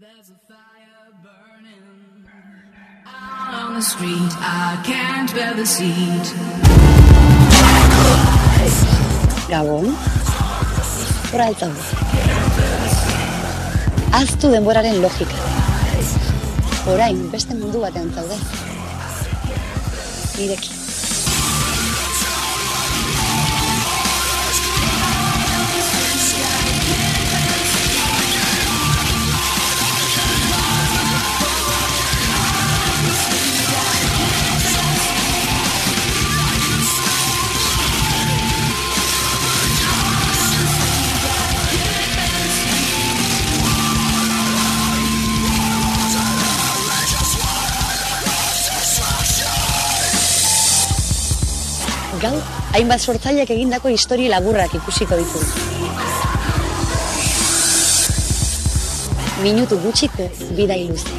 There's a fire burning out on the street. I can't bear the seat. Gabon. Hora altzaude. Aztu denboraren logika. Orain beste mundu batean zaude. Nirekin. Gaur, hainbat sortzaileak egindako historia laburrak ikusiko ditugu. Minutu gutxiko bidai luze.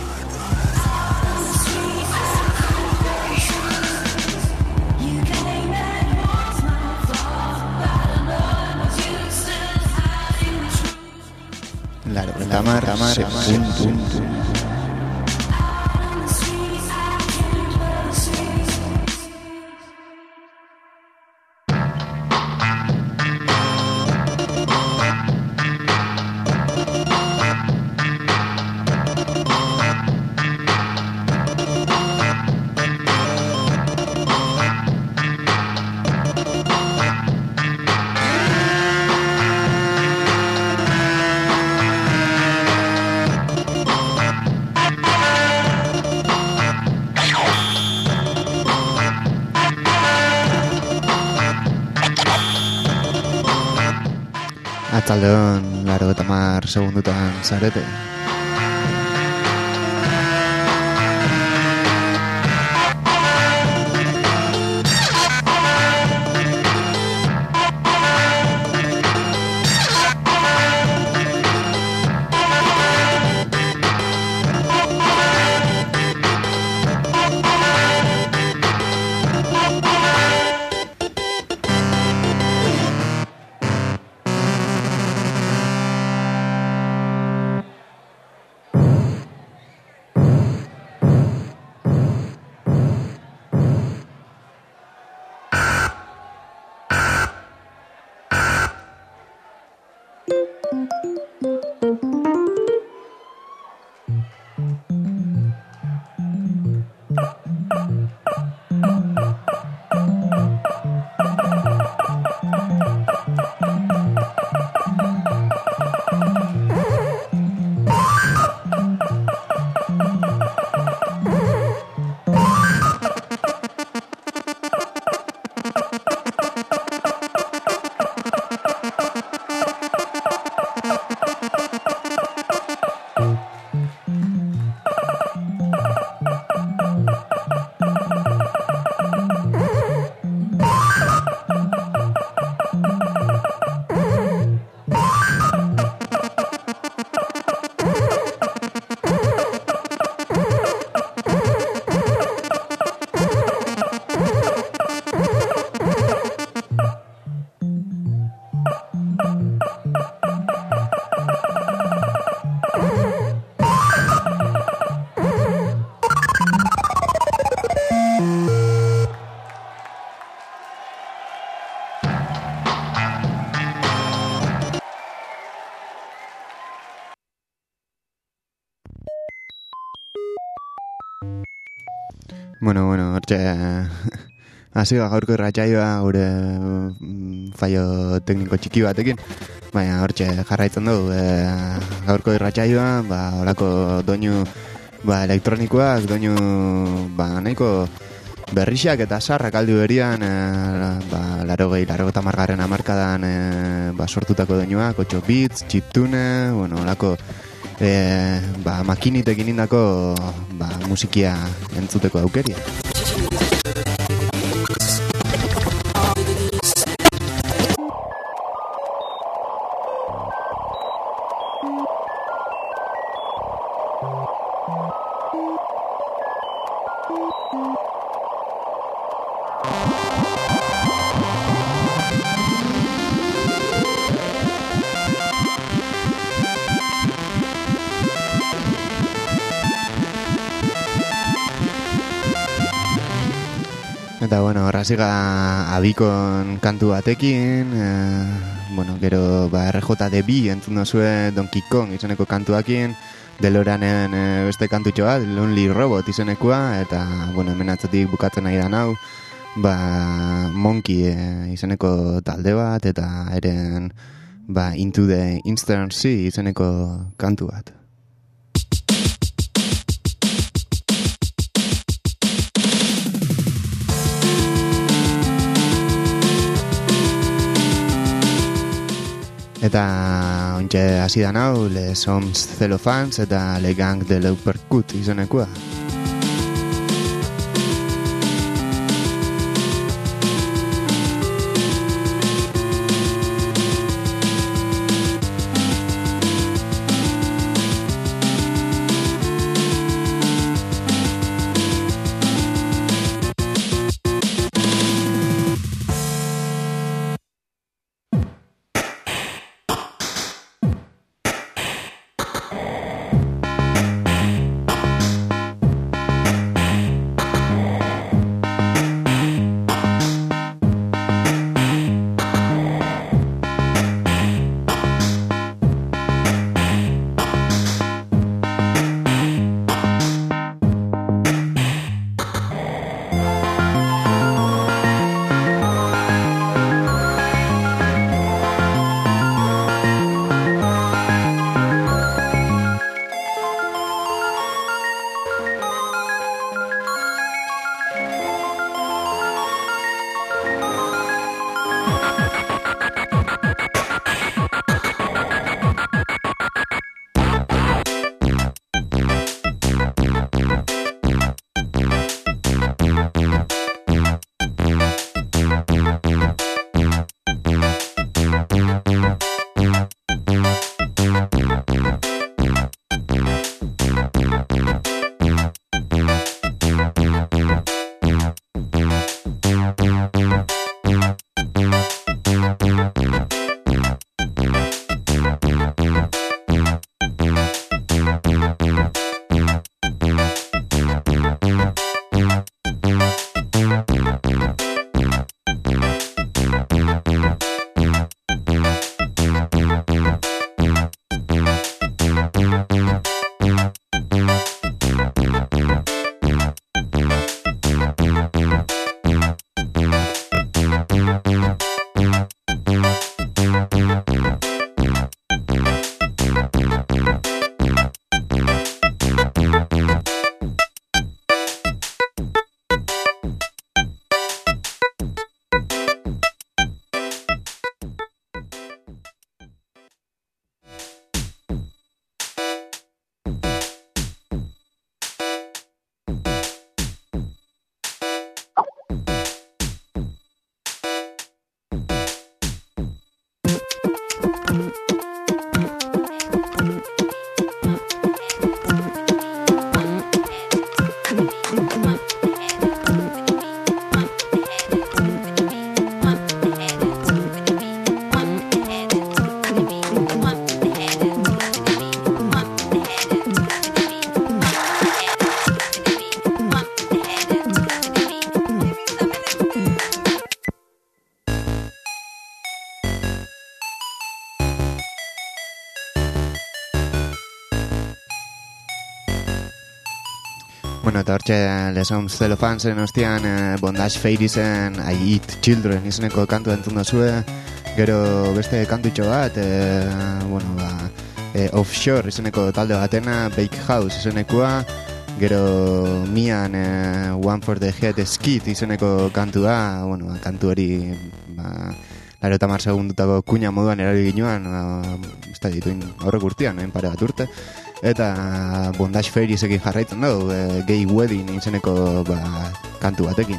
Atzaldeon, 80 segundutan zarete. Bueno, hortxe hasi gaurko irratsaioa gure fallo tekniko txiki batekin. Baina hortxe jarraitzen dugu gaurko irratsaioa, holako doinu elektronikoak, doinu nahiko berrixak eta sarrak aldi berian 80 hamarkadan sortutako doinuak, 8 bits, chiptune, holako makinitekin indako musikia entzuteko aukeria. Eta, bueno, horraziga abikon kantu batekin, gero, RJDB entzun dozue Donkey Kong izeneko kantuakin, DeLoreanen beste kantutxo bat, Lonely Robot izenekoa, eta, hemen atzatik bukatzen nahi da nau, Monkey izeneko talde bat, eta eren, Into the Eastern Sea izeneko kantu bat. Eta ontxe hasi da nau, Les Hommes Cellophans eta Le Gang de l'Uppercut izenekoa. Bueno, eta hortxe Les Hommes Cellophansen ostian Bondage Fairisen I Eat Children izeneko kantu entzun dozue. Gero beste kantutxo bat, Offshore izeneko talde batena, Bake House izenekoa. Gero Mian One for the Head Skit izeneko kantua, kantu hori laro eta mar segundutako kuña moduan erabili ginoan, ez da dituin horrek urtean, pare bat urte. Eta Bondage Fairisekin jarraitzen dugu, Gay Wedding izeneko kantu batekin.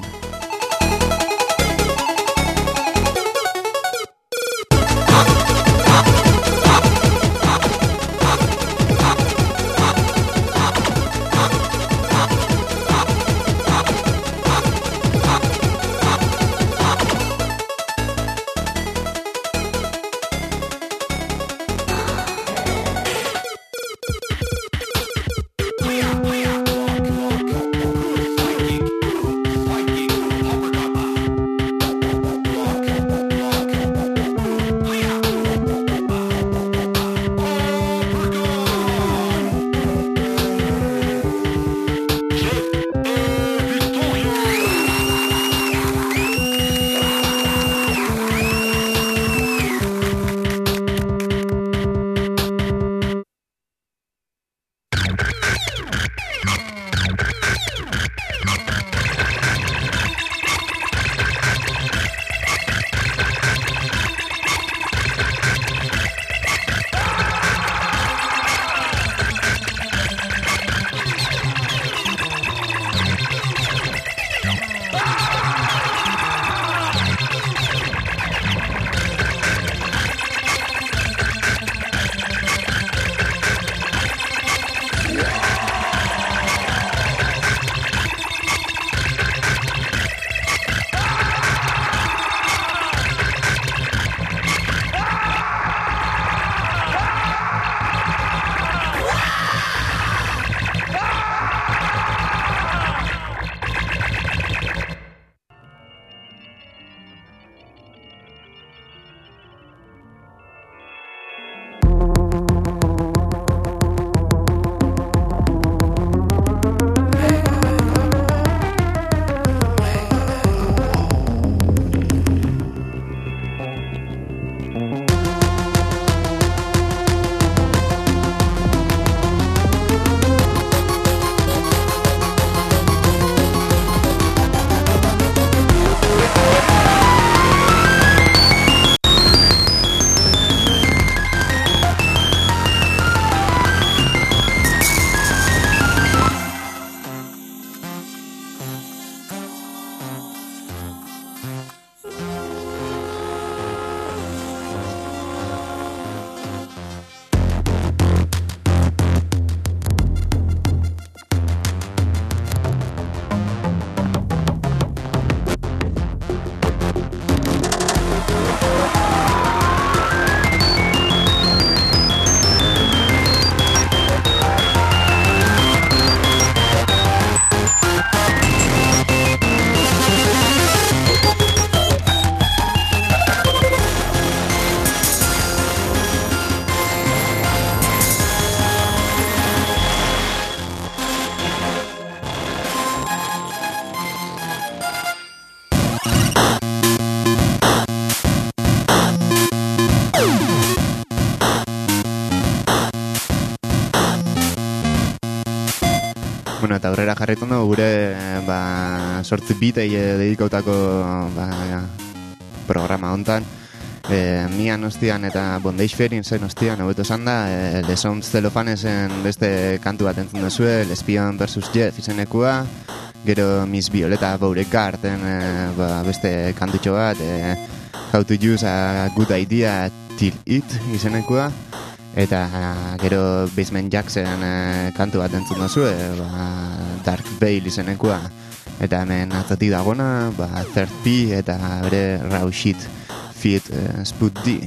Bueno, eta aurrera jarraitu dugu gure sortzi bitei dedikautako programa hontan. Mian ostian eta Bondage Fairin zen ostian, hobeto esan da, The Sounds Celophanesen beste kantu bat entzun duzue, Lesbian vs. Jeff izenekua, gero Miss Violeta Beauregarden beste kantutxo bat, How to Use a Good Idea Till It izenekua, eta gero Basement Jackson kantu bat entzun duzue, Dark Veil izenekua, eta hemen atzatik dagona, Third P eta bere Raw Shit Feet Spud D.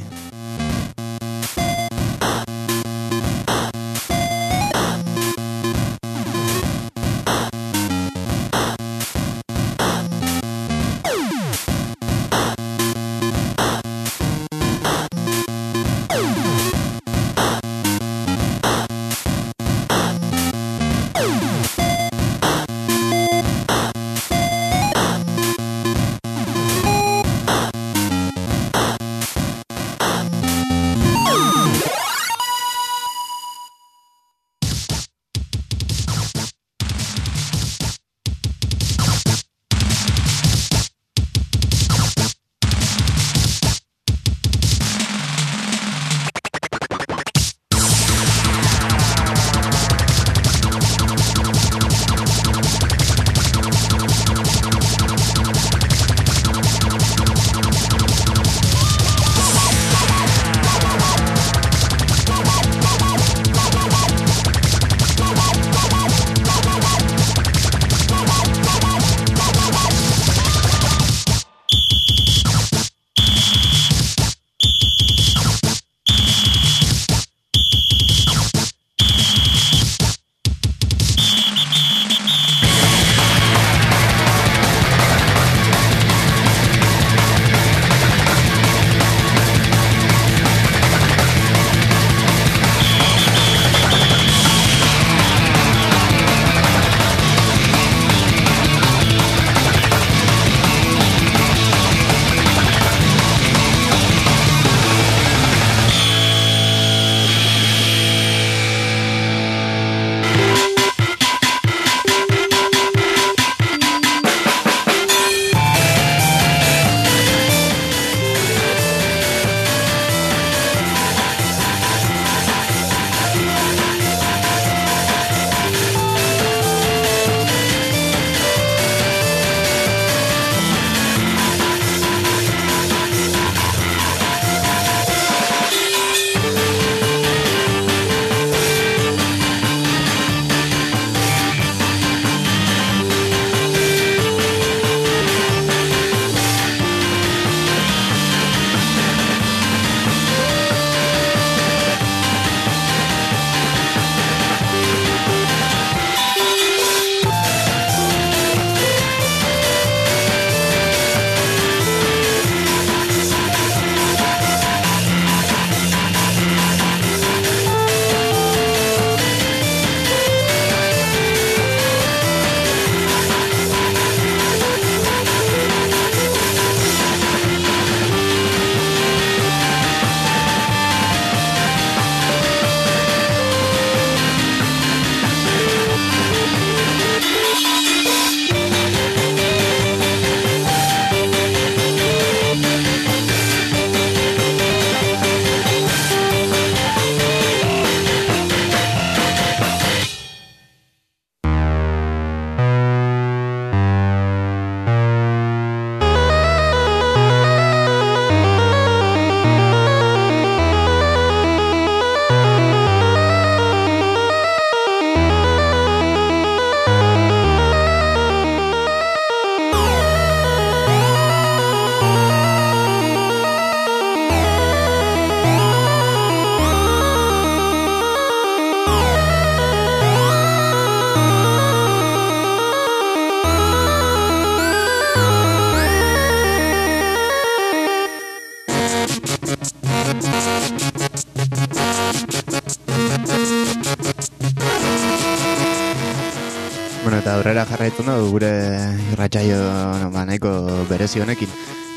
Bueno, eta aurrera jarraitu dugu gure irratsaio nahiko berezi honekin.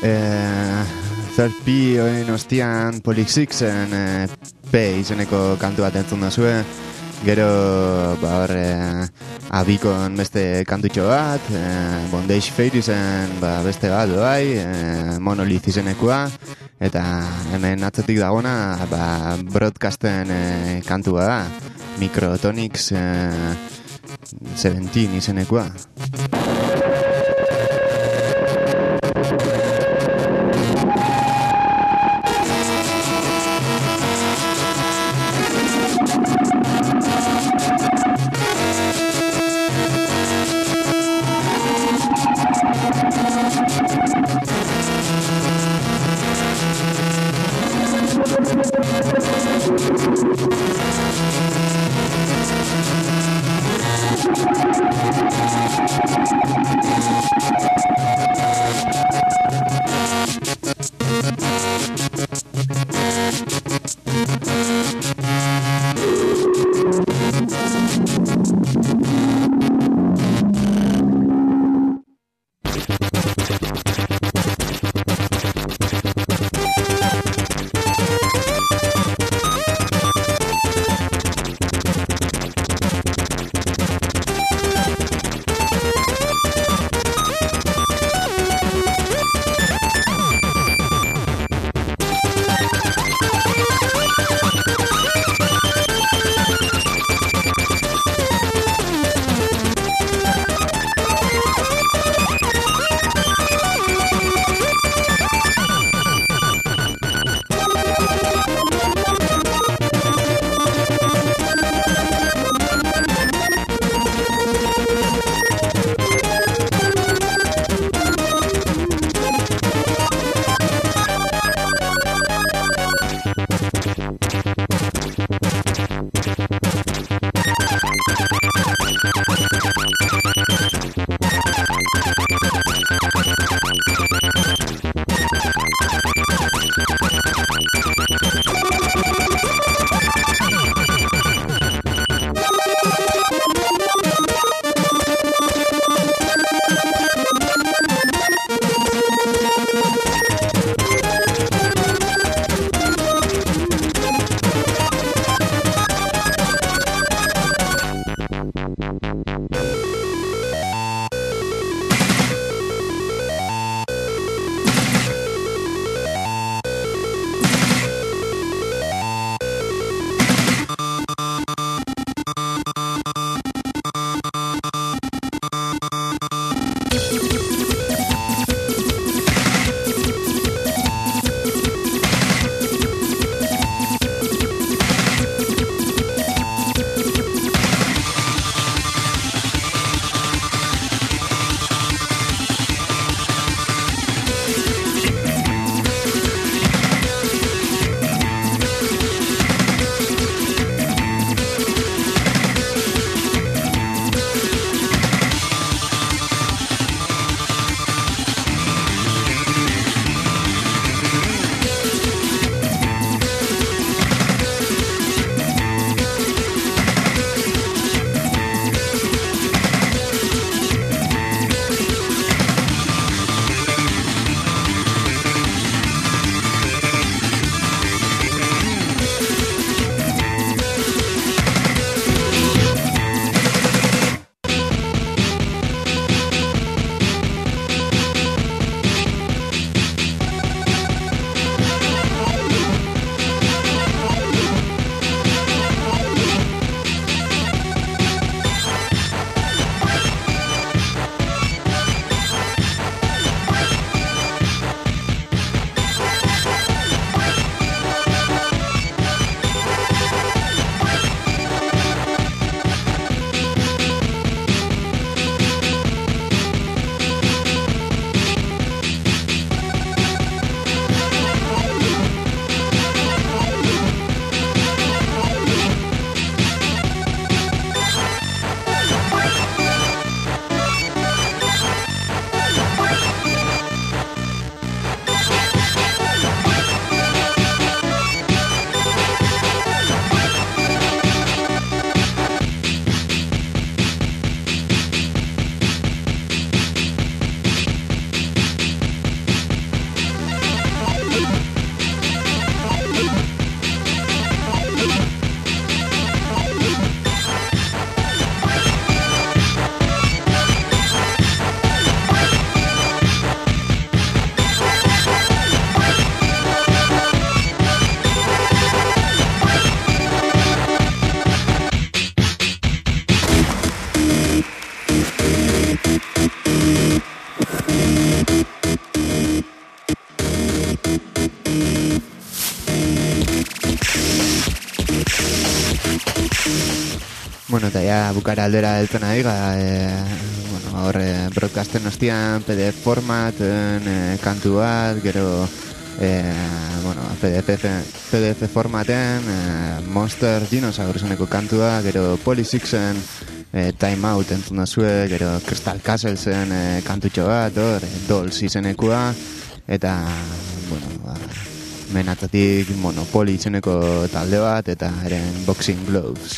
Third P oin ostian Polixixen P izeneko kantu bat entzun duzue. Gero, abikon beste kantutxo bat, Bondage Fate izen beste bat, Monolith izenekua, eta hemen atzetik dagona broadcasten kantua da, Microtonics 17 izenekua. Bueno, eta ja bukara aldera heltzen ari hor broadcasten ostian PDF formaten kantu bat, gero PDF formaten Monster Dinosaurusoneko kantua, gero Polysixen Time Out entzun dazue, gero Crystal Castlesen kantutxo bat, Dolls izenekua, eta menatatik Monopoly izeneko talde bat, eta eren Boxing Gloves.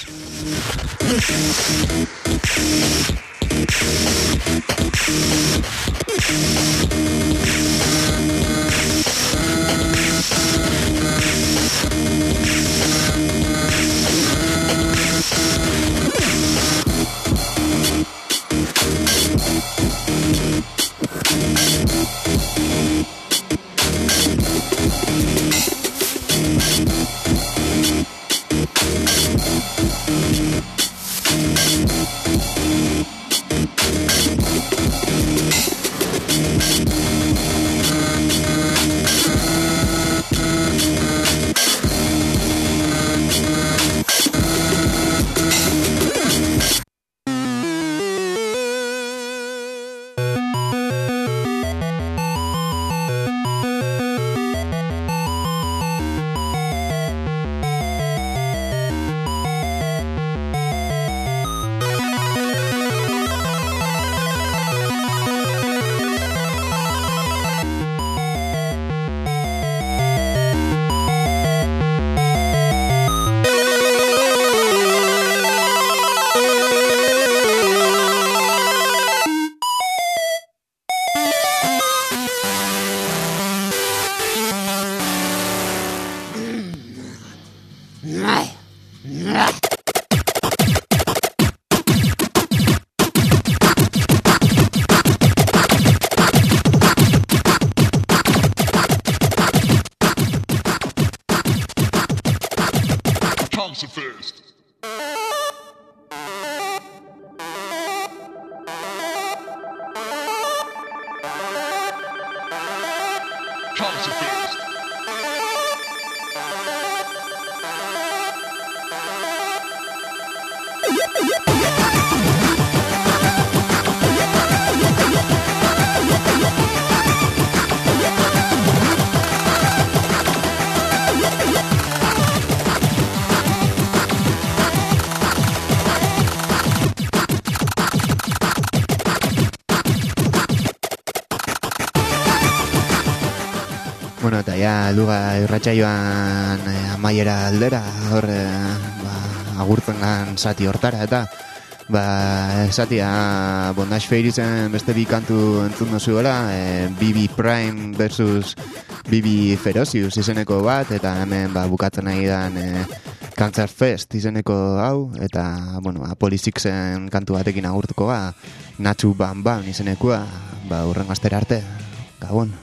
Bueno, eta ja luga irratsaioan amaiera aldera, hor agurtzen gan zati hortara, eta zatia Bondage Fairiesen beste bi kantu entzun dozuela, BB Prime versus BB Ferocious izeneko bat, eta hemen bukatzen nahi dan Cancer Fest izeneko hau, eta Polysixen kantu batekin agurtuko Natsu Bam Bam izenekoa, urrengo astera arte, gabon.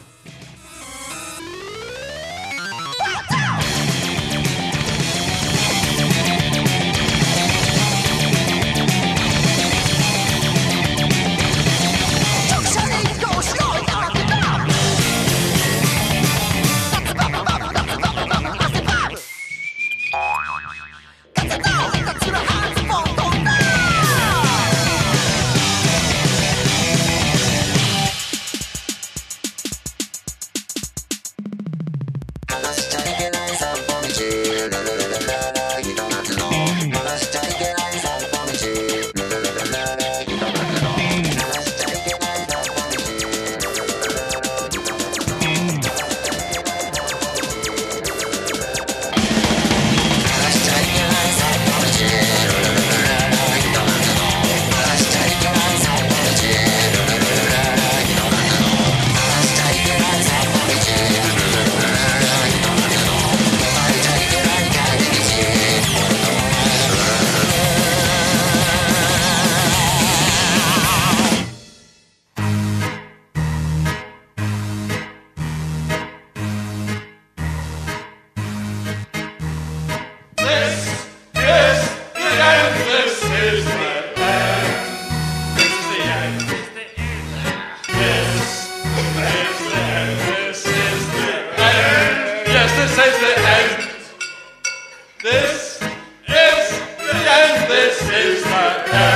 this is the